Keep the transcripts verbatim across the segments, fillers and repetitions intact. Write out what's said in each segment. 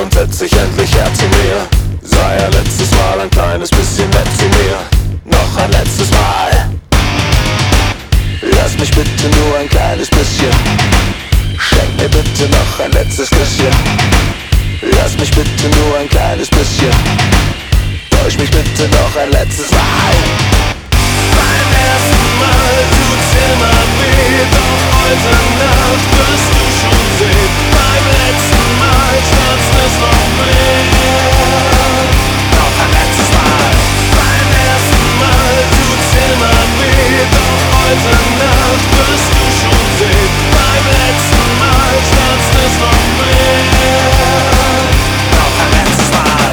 und setz dich endlich her zu mir. Sei ein letztes Mal ein kleines bisschen nett zu mir. Noch ein letztes Mal. Lass mich bitte nur ein kleines bisschen. Schenk mir bitte noch ein letztes Küsschen. Lass mich bitte nur ein kleines bisschen. Täusch mich bitte noch ein letztes Mal. Beim ersten Mal tut's immer weh, doch heute Nacht wirst du schon sehen. Beim letzten Mal schmerzt es noch mehr. Noch ein letztes Mal. Beim ersten Mal tut's immer weh, doch heute Nacht wirst du schon sehen. Beim letzten Mal schmerzt es noch mehr. Noch ein letztes Mal.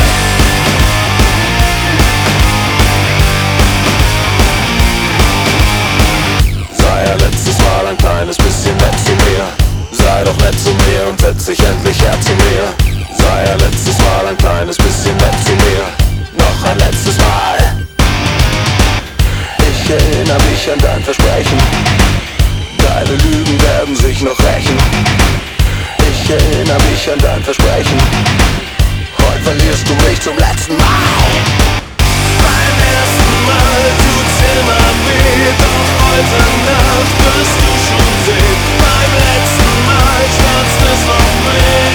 Sei ein letztes Mal ein kleines bisschen nett zu mir. Sei doch nett zu mir und setz dich endlich her zu mir. Sei ein letztes Mal ein kleines bisschen nett zu mir. Noch ein letztes Mal. Ich erinnere mich an dein Versprechen. Deine Lügen werden sich noch rächen. Ich erinnere mich an dein Versprechen. Heute verlierst du mich zum letzten Mal. Beim ersten Mal tut's immer weh, doch heute Nacht wirst du schon sehen. Beim letzten Mal schmerzt es noch mehr.